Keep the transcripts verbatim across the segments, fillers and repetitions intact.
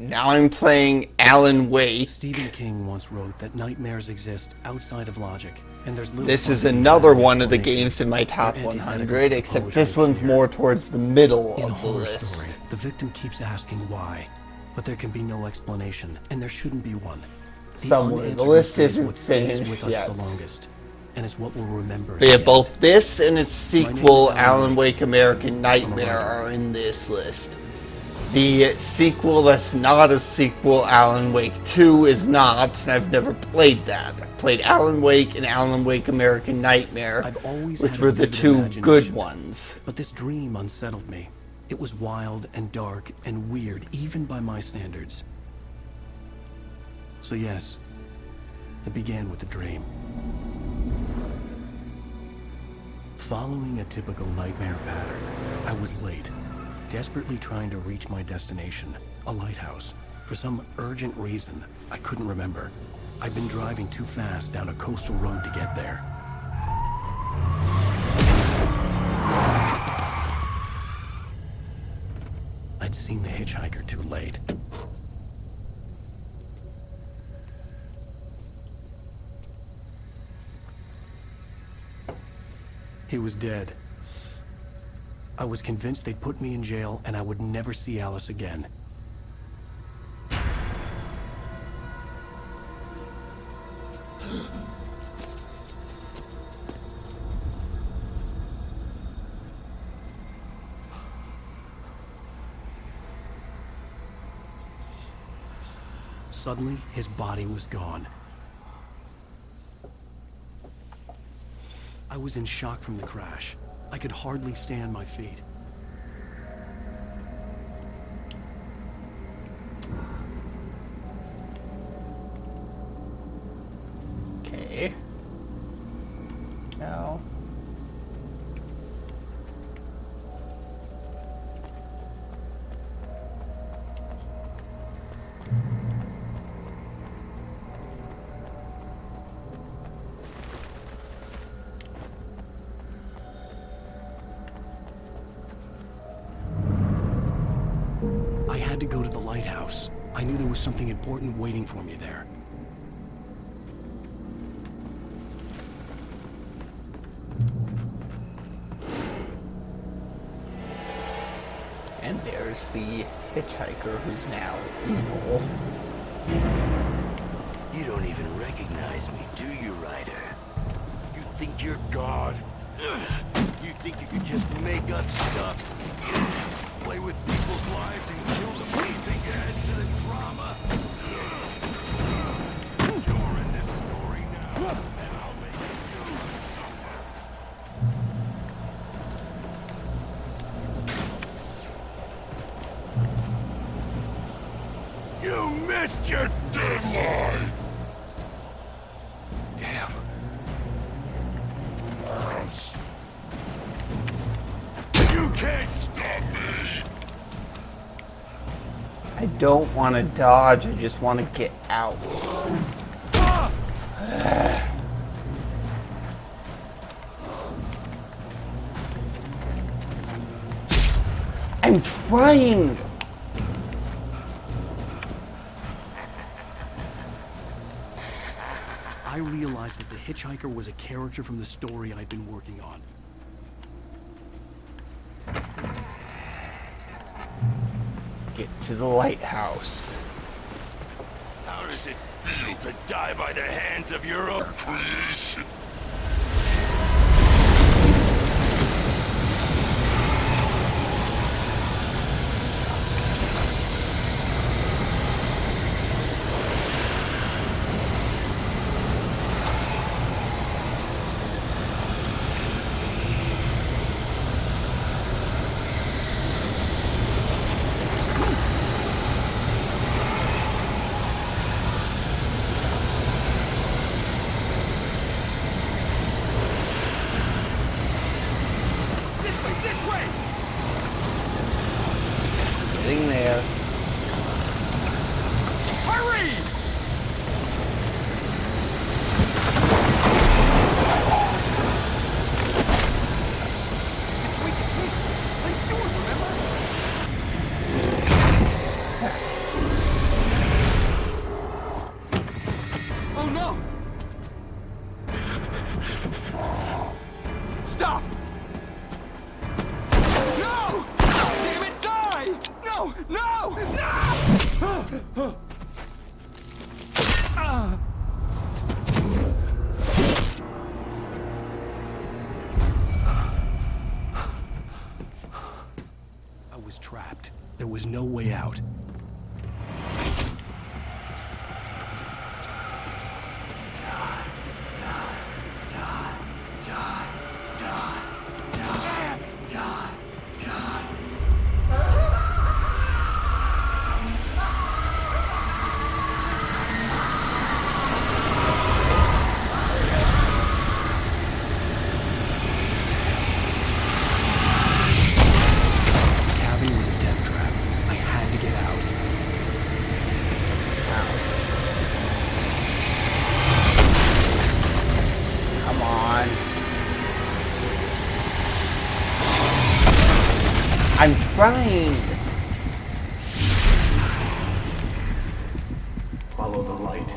Now I'm playing Alan Wake. Stephen King once wrote that nightmares exist outside of logic, and there's little This fun is in another having one of the explanations. games in my top They're one antithetical hundred, to the except poetry this of one's fear. more towards the middle In a of the horror list. story, the victim keeps asking why, but there can be no explanation, and there shouldn't be one. The Somewhere. The unanswered list mystery is isn't what stays finished with us yet. the longest, and it's what we'll remember. They in have the both end. this and its name is sequel, Alan Alan Wake. Wake American Nightmare, writer. are in this list. The sequel that's not a sequel, Alan Wake two, is not, and I've never played that. I've played Alan Wake and Alan Wake American Nightmare, I've always which had a were the vivid two imagination, good ones. But this dream unsettled me. It was wild and dark and weird, even by my standards. So yes, it began with a dream. Following a typical nightmare pattern, I was late, desperately trying to reach my destination, a lighthouse. For some urgent reason, I couldn't remember. I'd been driving too fast down a coastal road to get there. I'd seen the hitchhiker too late. He was dead. I was convinced they'd put me in jail and I would never see Alice again. Suddenly, his body was gone. I was in shock from the crash. I could hardly stand my feet. Okay. Now. I had to go to the lighthouse. I knew there was something important waiting for me there. And there's the hitchhiker who's now evil. You don't even recognize me, do you, Ryder? You think you're God? You think you could just make up stuff? Play with people's lives and kill them when you think it adds to the drama? You're in this story now, and I'll make you suffer. You missed your deadline! Damn. Gross. You can't stop me! I don't want to dodge, I just want to get out. I'm trying! I realized that the hitchhiker was a character from the story I'd been working on. Get to the lighthouse. How does it feel to die by the hands of your own creation? I was trapped. There was no way out. I'm trying. Follow the light.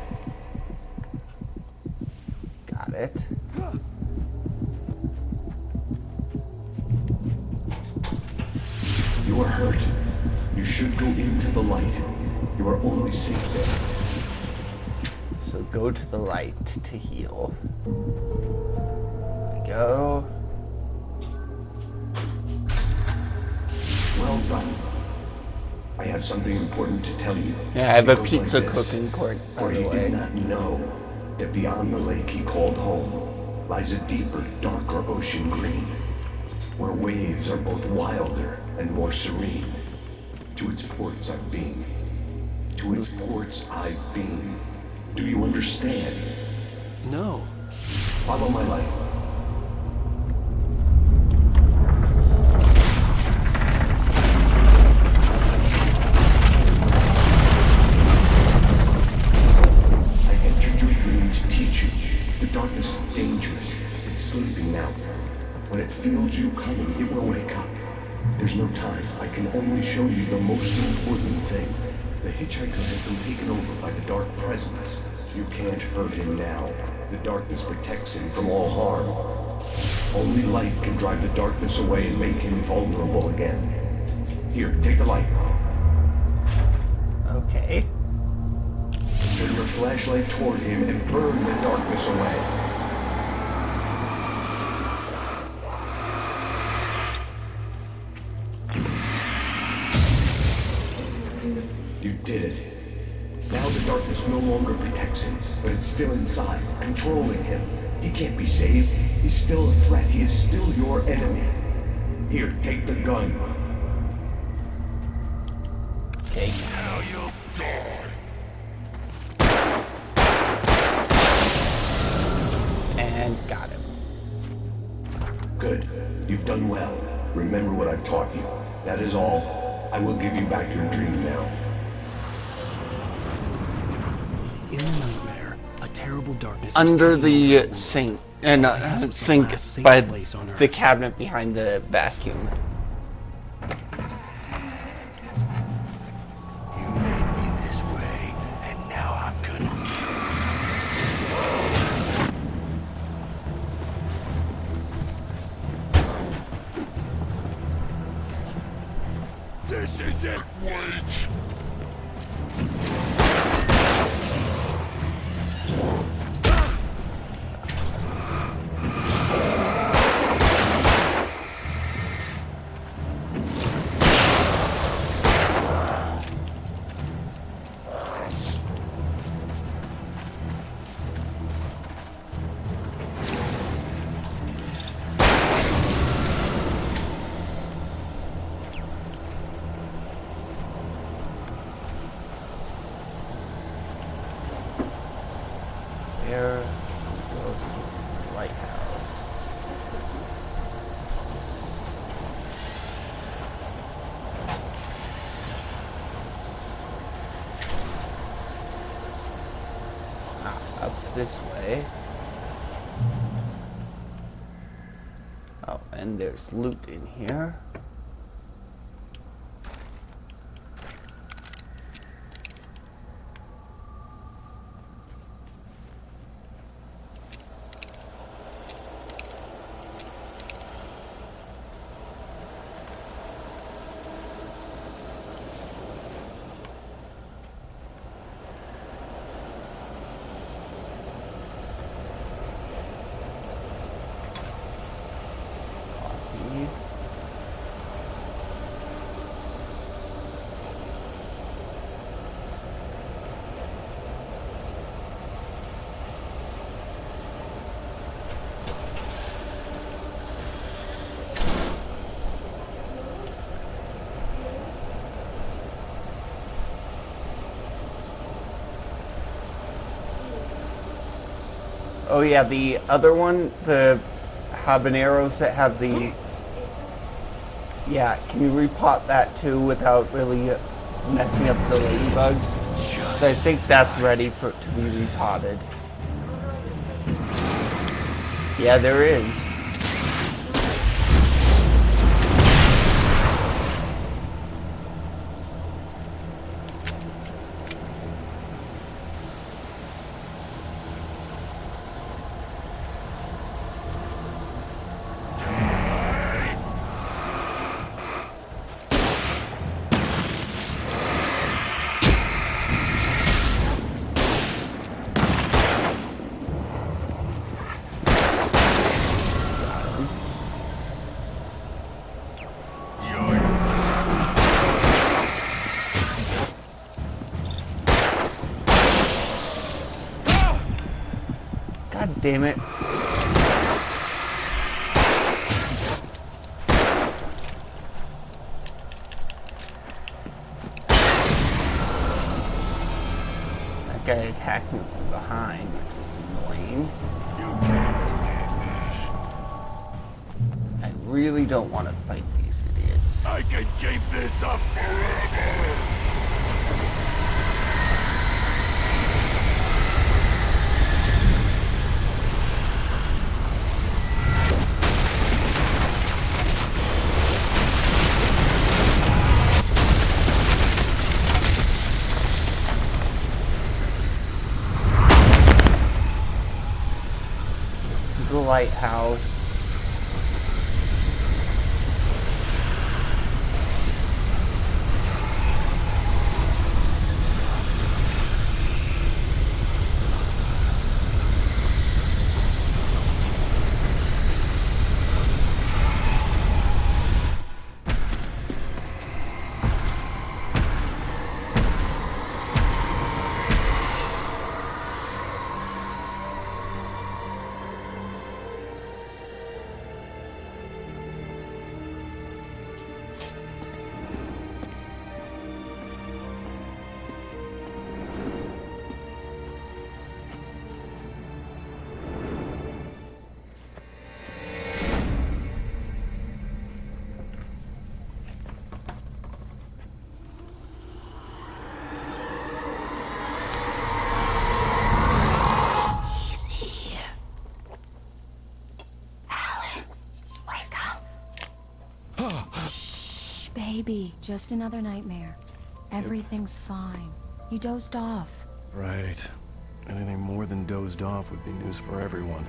Got it. You are hurt. You should go into the light. You are only safe there. So go to the light to heal. There we go. Well done. I have something important to tell you. Yeah, I have a It goes pizza like this. cooking court, by For the he way. did not know that beyond the lake he called home lies a deeper, darker ocean green, where waves are both wilder and more serene. To its ports I've been. To its ports I've been. Do you understand? No. Follow my light. Darkness is dangerous. It's sleeping now. When it feels you coming, it will wake up. There's no time. I can only show you the most important thing. The hitchhiker has been taken over by the dark presence. You can't hurt him now. The darkness protects him from all harm. Only light can drive the darkness away and make him vulnerable again. Here, take the light. Okay. Turn your flashlight toward him and burn the darkness away. You did it. Now the darkness no longer protects him, but it's still inside, controlling him. He can't be saved. He's still a threat. He is still your enemy. Here, take the gun. Take Now you'll die. and got him. Good. You've done well. Remember what I've taught you. That is all. I will give you back your dream now. In the nightmare, a terrible darkness Under the sink and uh, sink by the cabinet behind the vacuum. You made me this way, and now I'm gonna This isn't Wake! Where goes the lighthouse? Ah, up this way. Oh, and there's loot in here. Oh yeah, the other one, the habaneros that have the... Yeah, can you repot that too without really messing up the ladybugs? So I think that's ready for it to be repotted. Yeah, there is. God damn it. That guy attacked me from behind, which is annoying. You can't stand me. I really don't want to fight these idiots. I can keep this up forever. The lighthouse. Baby, just another nightmare. Everything's fine. You dozed off. Right. Anything more than dozed off would be news for everyone.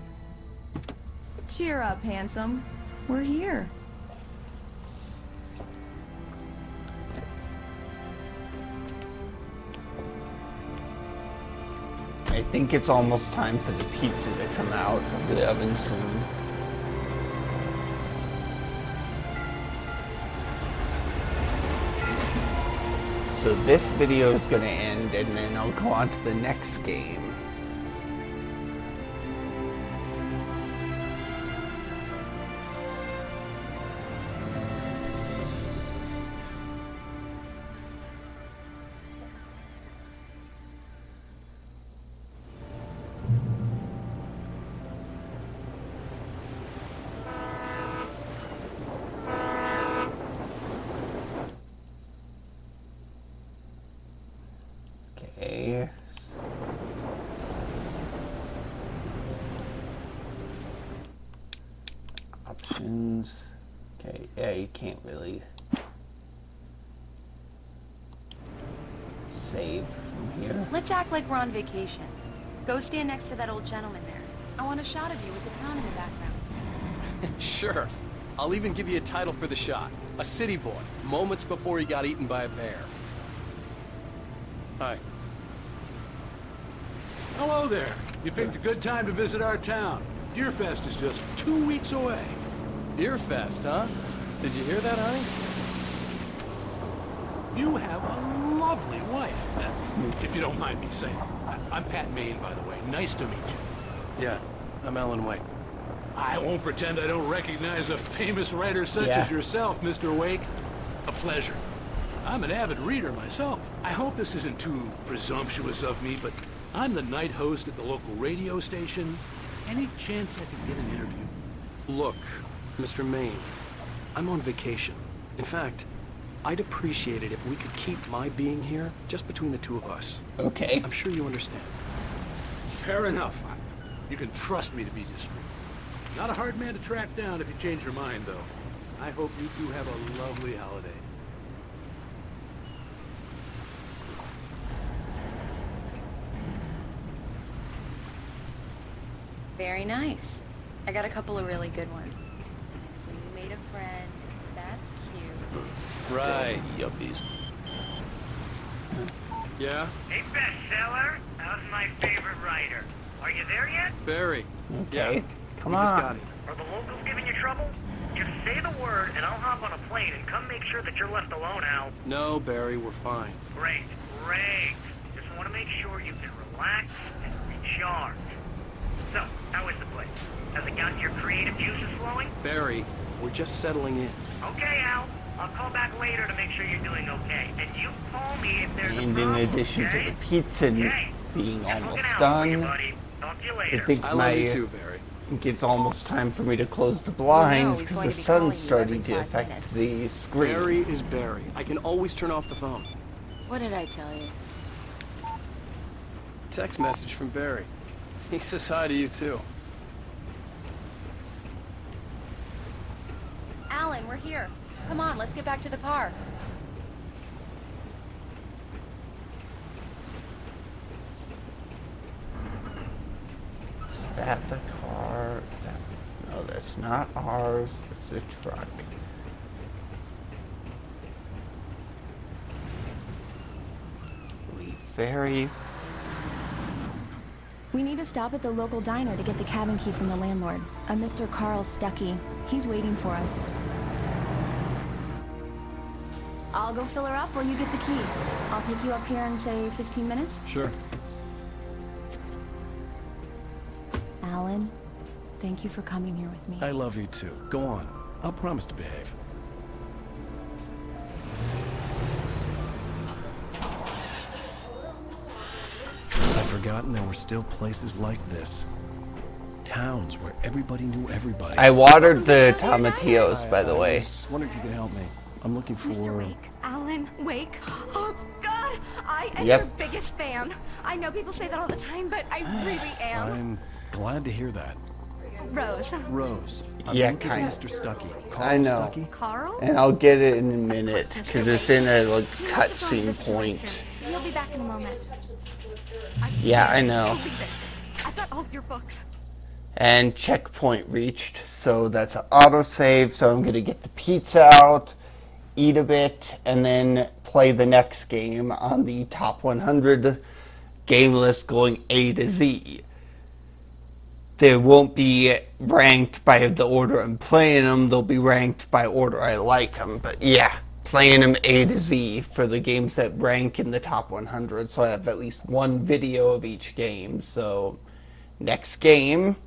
Cheer up, handsome. We're here. I think it's almost time for the pizza to come out of the oven soon. So this video is going to end, and then I'll go on to the next game. Okay. Options. Okay, yeah, you can't really save from here. Let's act like we're on vacation. Go stand next to that old gentleman there. I want a shot of you with the town in the background. Sure. I'll even give you a title for the shot. A city boy, moments before he got eaten by a bear. Hi. Hello there. You picked a good time to visit our town. Deerfest is just two weeks away. Deerfest, huh? Did you hear that, honey? You have a lovely wife, uh, if you don't mind me saying. I I'm Pat Maine, by the way. Nice to meet you. Yeah, I'm Alan Wake. I won't pretend I don't recognize a famous writer such Yeah. as yourself, Mister Wake. A pleasure. I'm an avid reader myself. I hope this isn't too presumptuous of me, but I'm the night host at the local radio station. Any chance I could get an interview? Look, Mister Maine, I'm on vacation. In fact, I'd appreciate it if we could keep my being here just between the two of us. Okay. I'm sure you understand. Fair enough. You can trust me to be discreet. Not a hard man to track down if you change your mind, though. I hope you two have a lovely holiday. Very nice. I got a couple of really good ones. So you made a friend. That's cute. Right, yuppies. Yeah? Hey, bestseller. How's my favorite writer? Are you there yet? Barry. Okay. Yeah. Come we on. just got it. Are the locals giving you trouble? Just say the word and I'll hop on a plane and come make sure that you're left alone, Al. No, Barry, we're fine. Great, great. Just want to make sure you can relax and recharge. So, how is the place? Has it gotten your creative juices flowing? Barry, we're just settling in. Okay, Al. I'll call back later to make sure you're doing okay. And you call me if there's a And in problem, addition okay? to the pizza Okay. being Just almost looking out for you, done, buddy. Talk to you I later. think I love my you too, Barry. it's almost time for me to close the blinds he's because going the to be sun's calling you starting every to five affect minutes. the screen. Barry is Barry. I can always turn off the phone. What did I tell you? Text message from Barry. He says hi to you too. Alan, we're here. Come on, let's get back to the car. Is that the car? That, no, that's not ours. It's a truck. Leave Ferry. We need to stop at the local diner to get the cabin key from the landlord, a Mister Carl Stuckey. He's waiting for us. I'll go fill her up while you get the key. I'll pick you up here in, say, fifteen minutes. Sure. Alan, thank you for coming here with me. I love you too. Go on. I'll promise to behave. I'd forgotten there were still places like this. Towns where everybody knew everybody. I watered the tomatillos, by the I way. was wondering if you could help me. I'm looking for... Mister Wake, Alan Wake. Oh, God, I am Yep. your biggest fan. I know people say that all the time, but I really am. I'm glad to hear that. Rose. Rose. I'm Yeah, looking for kinda. Mister Stuckey. Carl I know. Stuckey? Carl? And I'll get it in a minute Mister because it's Wake. in a like He must have gone to cutscene Mister point. Western. He'll be back in a moment. I Yeah, I can't know. believe it. I've got all of your books. And checkpoint reached, so that's an autosave, so I'm gonna get the pizza out, eat a bit, and then play the next game on the top one hundred game list going A to Z. They won't be ranked by the order I'm playing them, they'll be ranked by order I like them, but yeah, playing them A to Z for the games that rank in the top one hundred, so I have at least one video of each game, so next game